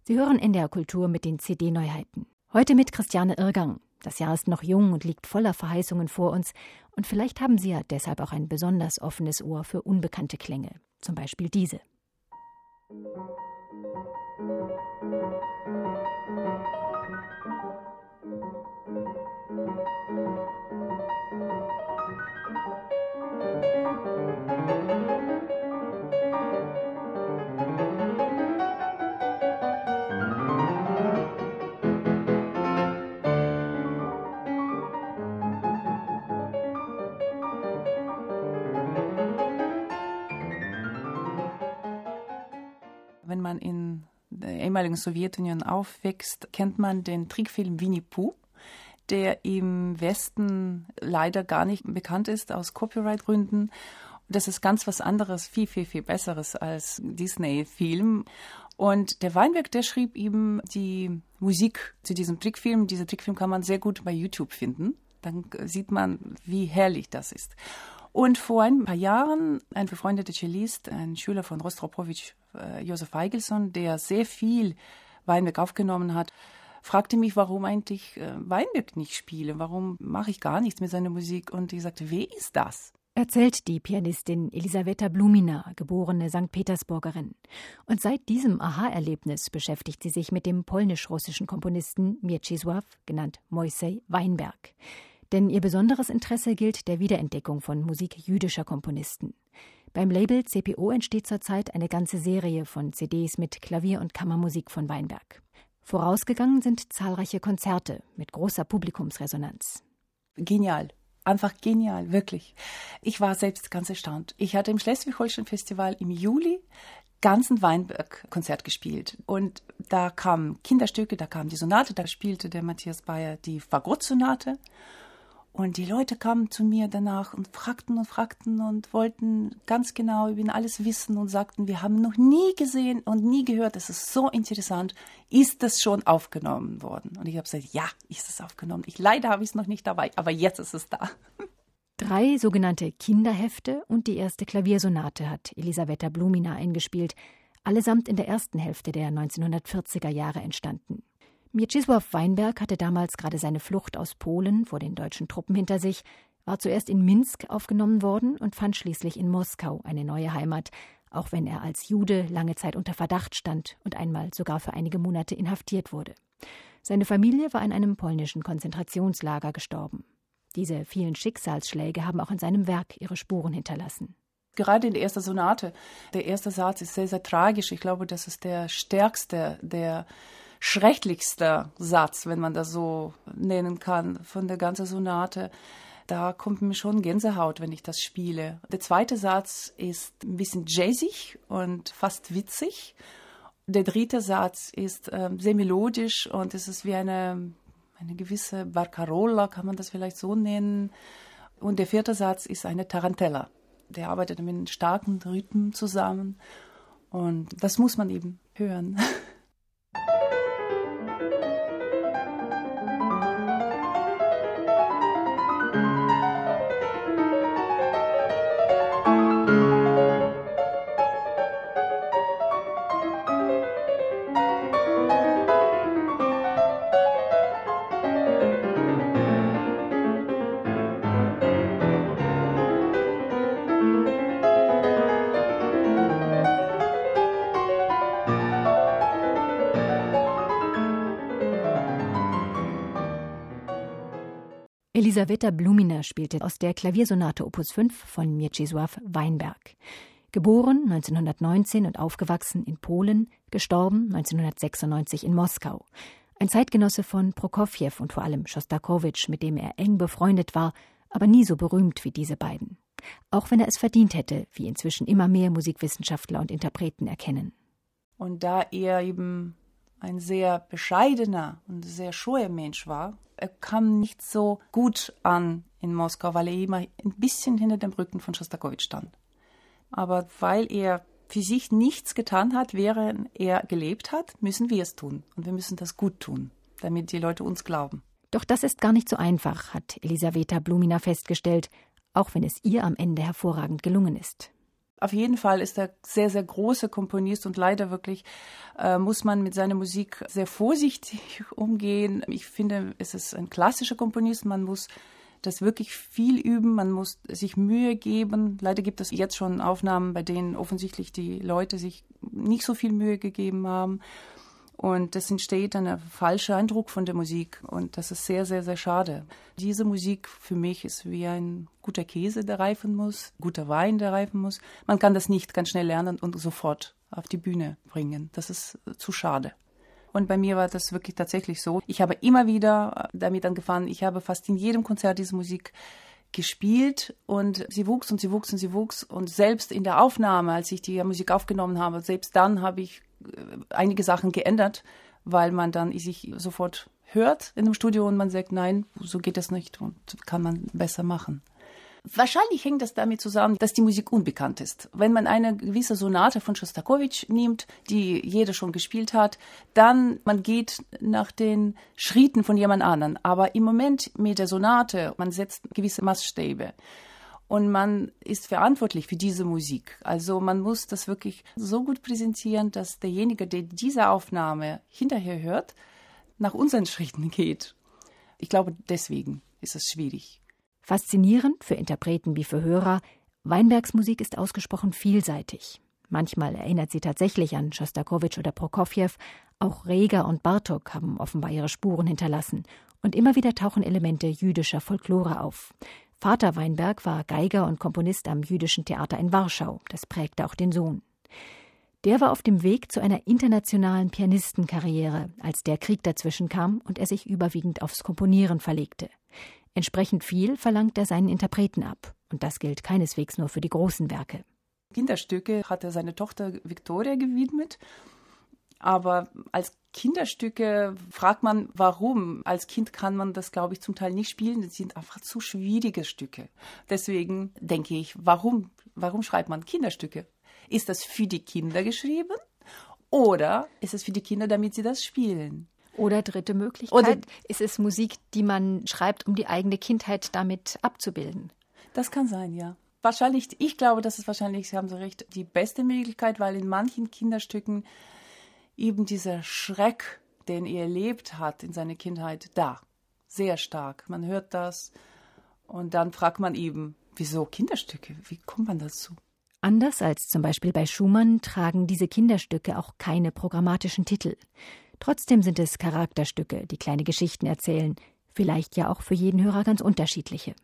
Sie hören NDR Kultur mit den CD-Neuheiten. Heute mit Christiane Irrgang. Das Jahr ist noch jung und liegt voller Verheißungen vor uns. Und vielleicht haben Sie ja deshalb auch ein besonders offenes Ohr für unbekannte Klänge. Zum Beispiel diese. Wenn man in der ehemaligen Sowjetunion aufwächst, kennt man den Trickfilm Winnie Pooh, der im Westen leider gar nicht bekannt ist aus Copyright-Gründen. Das ist ganz was anderes, viel, viel, viel Besseres als Disney-Film. Und der Weinberg, der schrieb ihm die Musik zu diesem Trickfilm. Dieser Trickfilm kann man sehr gut bei YouTube finden. Dann sieht man, wie herrlich das ist. Und vor ein paar Jahren ein befreundeter Cellist, ein Schüler von Rostropowitsch, Josef Eigelsson, der sehr viel Weinberg aufgenommen hat, fragte mich, warum eigentlich Weinberg nicht spiele, warum mache ich gar nichts mit seiner Musik. Und ich sagte, wer ist das? Erzählt die Pianistin Elisaweta Blumina, geborene St. Petersburgerin. Und seit diesem Aha-Erlebnis beschäftigt sie sich mit dem polnisch-russischen Komponisten Mieczysław, genannt Moisej Weinberg. Denn ihr besonderes Interesse gilt der Wiederentdeckung von Musik jüdischer Komponisten. Beim Label CPO entsteht zurzeit eine ganze Serie von CDs mit Klavier- und Kammermusik von Weinberg. Vorausgegangen sind zahlreiche Konzerte mit großer Publikumsresonanz. Genial. Einfach genial, wirklich. Ich war selbst ganz erstaunt. Ich hatte im Schleswig-Holstein-Festival im Juli ganz ein Weinberg-Konzert gespielt. Und da kamen Kinderstücke, da kam die Sonate, da spielte der Matthias Bayer die Fagott-Sonate. Und die Leute kamen zu mir danach und fragten und wollten ganz genau über ihn alles wissen und sagten, wir haben noch nie gesehen und nie gehört, das ist so interessant. Ist das schon aufgenommen worden? Und ich habe gesagt, ja, ist es aufgenommen. Leider habe ich es noch nicht dabei, aber jetzt ist es da. 3 sogenannte Kinderhefte und die erste Klaviersonate hat Elisaweta Blumina eingespielt, allesamt in der ersten Hälfte der 1940er Jahre entstanden. Mieczysław Weinberg hatte damals gerade seine Flucht aus Polen vor den deutschen Truppen hinter sich, war zuerst in Minsk aufgenommen worden und fand schließlich in Moskau eine neue Heimat, auch wenn er als Jude lange Zeit unter Verdacht stand und einmal sogar für einige Monate inhaftiert wurde. Seine Familie war in einem polnischen Konzentrationslager gestorben. Diese vielen Schicksalsschläge haben auch in seinem Werk ihre Spuren hinterlassen. Gerade in der ersten Sonate, der erste Satz ist sehr, sehr tragisch. Ich glaube, das ist der stärkste, der schrecklichster Satz, wenn man das so nennen kann, von der ganzen Sonate. Da kommt mir schon Gänsehaut, wenn ich das spiele. Der zweite Satz ist ein bisschen jazzig und fast witzig. Der dritte Satz ist sehr melodisch und es ist wie eine gewisse Barcarola, kann man das vielleicht so nennen. Und der vierte Satz ist eine Tarantella. Der arbeitet mit einem starken Rhythm zusammen und das muss man eben hören. Elisaweta Blumina spielte aus der Klaviersonate Opus 5 von Mieczysław Weinberg. Geboren 1919 und aufgewachsen in Polen, gestorben 1996 in Moskau. Ein Zeitgenosse von Prokofjew und vor allem Schostakowitsch, mit dem er eng befreundet war, aber nie so berühmt wie diese beiden. Auch wenn er es verdient hätte, wie inzwischen immer mehr Musikwissenschaftler und Interpreten erkennen. Und da er eben ein sehr bescheidener und sehr scheuer Mensch war, er kam nicht so gut an in Moskau, weil er immer ein bisschen hinter dem Rücken von Schostakowitsch stand. Aber weil er für sich nichts getan hat, während er gelebt hat, müssen wir es tun. Und wir müssen das gut tun, damit die Leute uns glauben. Doch das ist gar nicht so einfach, hat Elisaweta Blumina festgestellt, auch wenn es ihr am Ende hervorragend gelungen ist. Auf jeden Fall ist er sehr, sehr großer Komponist und leider wirklich muss man mit seiner Musik sehr vorsichtig umgehen. Ich finde, es ist ein klassischer Komponist, man muss das wirklich viel üben, man muss sich Mühe geben. Leider gibt es jetzt schon Aufnahmen, bei denen offensichtlich die Leute sich nicht so viel Mühe gegeben haben. Und es entsteht ein falscher Eindruck von der Musik. Und das ist sehr, sehr, sehr schade. Diese Musik für mich ist wie ein guter Käse, der reifen muss, guter Wein, der reifen muss. Man kann das nicht ganz schnell lernen und sofort auf die Bühne bringen. Das ist zu schade. Und bei mir war das wirklich tatsächlich so. Ich habe immer wieder damit angefangen. Ich habe fast in jedem Konzert diese Musik gespielt und sie wuchs und sie wuchs und sie wuchs. Und selbst in der Aufnahme, als ich die Musik aufgenommen habe, selbst dann habe ich einige Sachen geändert, weil man dann sich sofort hört in einem Studio und man sagt, nein, so geht das nicht und kann man besser machen. Wahrscheinlich hängt das damit zusammen, dass die Musik unbekannt ist. Wenn man eine gewisse Sonate von Schostakowitsch nimmt, die jeder schon gespielt hat, dann man geht nach den Schritten von jemand anderen. Aber im Moment mit der Sonate, man setzt gewisse Maßstäbe. Und man ist verantwortlich für diese Musik. Also man muss das wirklich so gut präsentieren, dass derjenige, der diese Aufnahme hinterher hört, nach unseren Schritten geht. Ich glaube, deswegen ist es schwierig. Faszinierend für Interpreten wie für Hörer, Weinbergs Musik ist ausgesprochen vielseitig. Manchmal erinnert sie tatsächlich an Schostakowitsch oder Prokofjew. Auch Reger und Bartók haben offenbar ihre Spuren hinterlassen. Und immer wieder tauchen Elemente jüdischer Folklore auf. Vater Weinberg war Geiger und Komponist am Jüdischen Theater in Warschau. Das prägte auch den Sohn. Der war auf dem Weg zu einer internationalen Pianistenkarriere, als der Krieg dazwischen kam und er sich überwiegend aufs Komponieren verlegte. Entsprechend viel verlangt er seinen Interpreten ab. Und das gilt keineswegs nur für die großen Werke. Kinderstücke hat er seine Tochter Viktoria gewidmet. Aber als Kinderstücke fragt man, warum. Als Kind kann man das, glaube ich, zum Teil nicht spielen. Das sind einfach zu schwierige Stücke. Deswegen denke ich, warum schreibt man Kinderstücke? Ist das für die Kinder geschrieben oder ist es für die Kinder, damit sie das spielen? Oder dritte Möglichkeit, ist es Musik, die man schreibt, um die eigene Kindheit damit abzubilden? Das kann sein, ja. Wahrscheinlich, ich glaube, das ist wahrscheinlich, Sie haben so recht, die beste Möglichkeit, weil in manchen Kinderstücken eben dieser Schreck, den er erlebt hat in seiner Kindheit, da, sehr stark. Man hört das und dann fragt man eben, wieso Kinderstücke? Wie kommt man dazu? Anders als zum Beispiel bei Schumann tragen diese Kinderstücke auch keine programmatischen Titel. Trotzdem sind es Charakterstücke, die kleine Geschichten erzählen, vielleicht ja auch für jeden Hörer ganz unterschiedliche.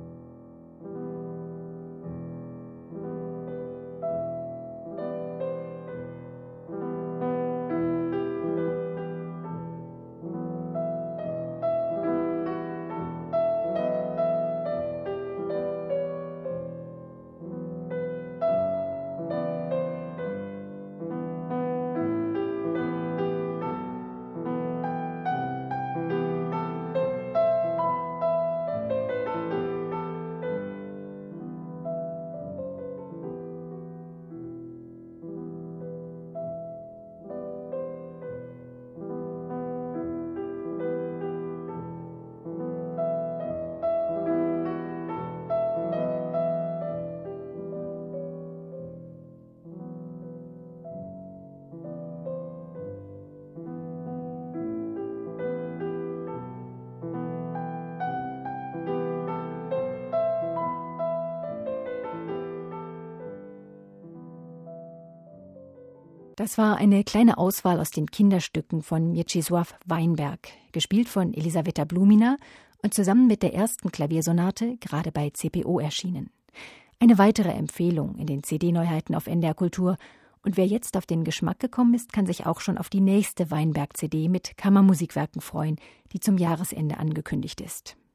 Das war eine kleine Auswahl aus den Kinderstücken von Mieczysław Weinberg, gespielt von Elisaweta Blumina und zusammen mit der ersten Klaviersonate gerade bei CPO erschienen. Eine weitere Empfehlung in den CD-Neuheiten auf NDR Kultur. Und wer jetzt auf den Geschmack gekommen ist, kann sich auch schon auf die nächste Weinberg-CD mit Kammermusikwerken freuen, die zum Jahresende angekündigt ist.